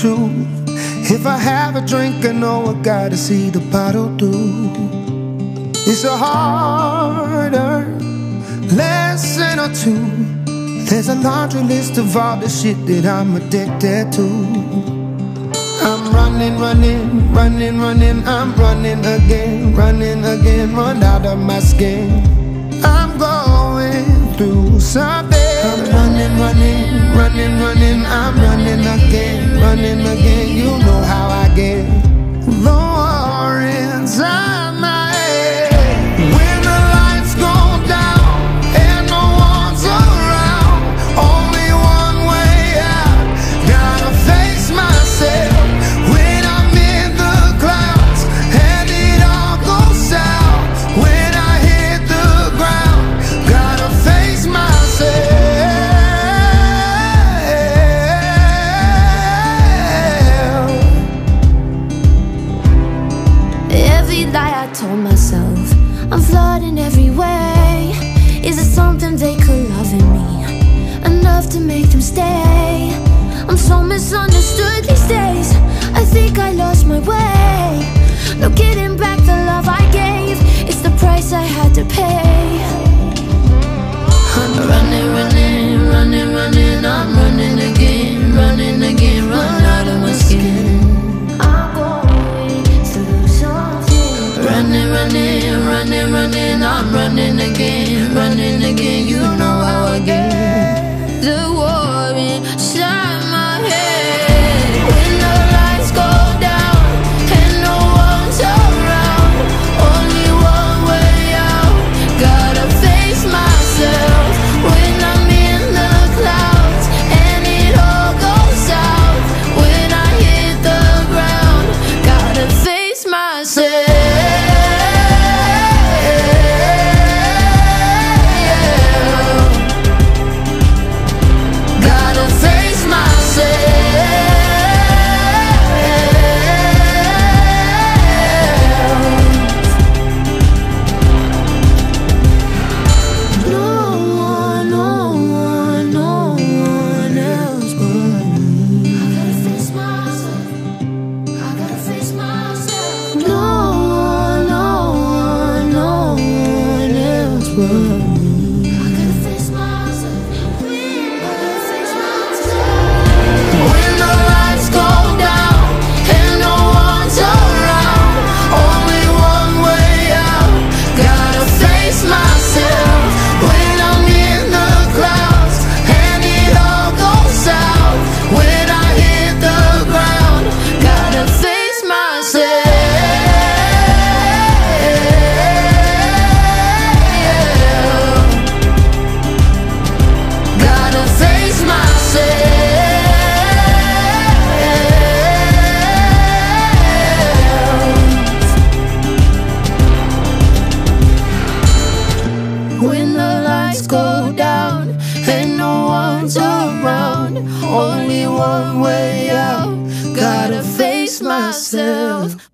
truth. If I have a drink, I know I gotta see the bottle through. It's a hard-earned lesson or two. There's a laundry list of all the shit that I'm addicted to. I'm running, running, running, running. I'm running again, run out of my skin. I'm going through something. I'm running, running, running, running. I'm running again, you know how I get. The war inside my head. When the lights go down and no one's around, only one way out, gotta face myself. When I'm in the clouds and it all goes south, when I hit the ground, gotta face myself. Every lie I told myself, I'm flawed in every way. Is it something they could love in me enough to make them stay? I'm so misunderstood these days. I think I lost my way. No getting back the love I gave. It's the price I had to pay. I'm running, running, running, running. I'm running again, run out of my skin. I'm going through something. Running, running, running, running. I'm running again, you know how I get. The war inside my head. When the lights go down and no one's around, only one way out, gotta face myself. When I'm in the clouds and it all goes south, when I hit the ground, gotta face myself. When the lights go down and no one's around, only one way out, gotta face myself.